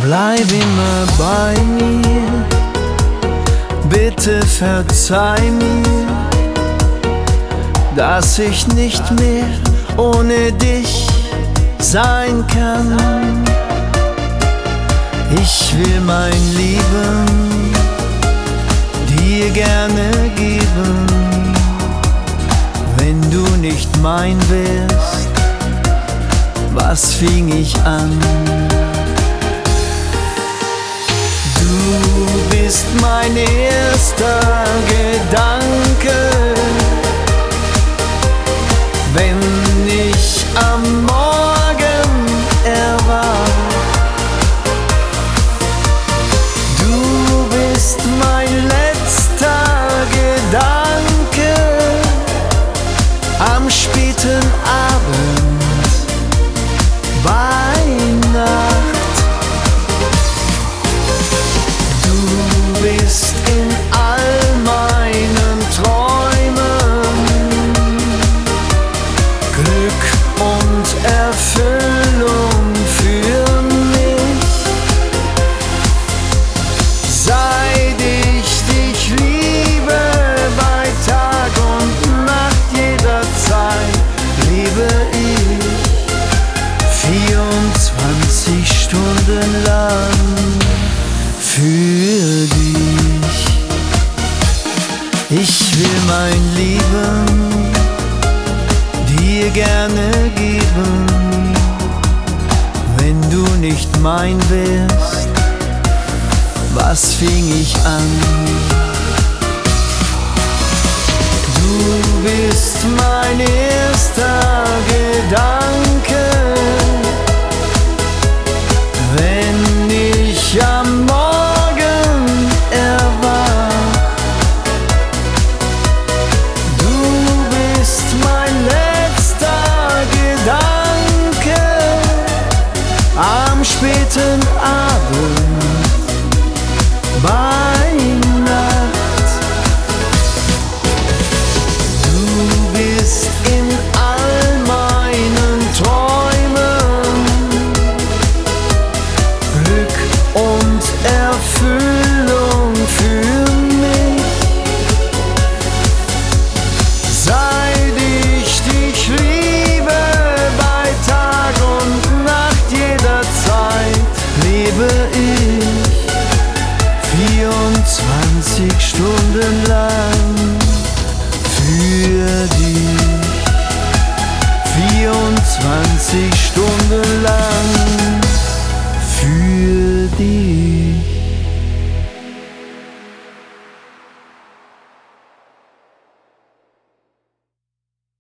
Bleib immer bei mir, bitte verzeih mir, dass ich nicht mehr ohne dich sein kann. Ich will mein Leben dir gerne geben. Wenn du nicht mein wärst, was fing ich an? Du bist mein erster Gedanke, wenn ich am Morgen erwach. Du bist mein letzter Gedanke am späten Abend bei Nacht. Du bist in all meinen Träumen Glück und Erfüllung für mich. Seit ich dich liebe, bei Tag und Nacht, jederzeit lebe ich 24 Stunden lang für dich. Ich will mein Leben dir gerne geben. Wenn du nicht mein wärst, was fing ich an? Du bist mein erster Gedanke, wenn ich am Morgen erwach. Du bist mein letzter Gedanke am späten Abend bei Nacht. Du bist in all meinen Träumen Glück und Erfüllung für mich. Seit ich dich liebe, bei Tag und Nacht, jederzeit lebe ich 24 Stunden lang für dich. 24 Stunden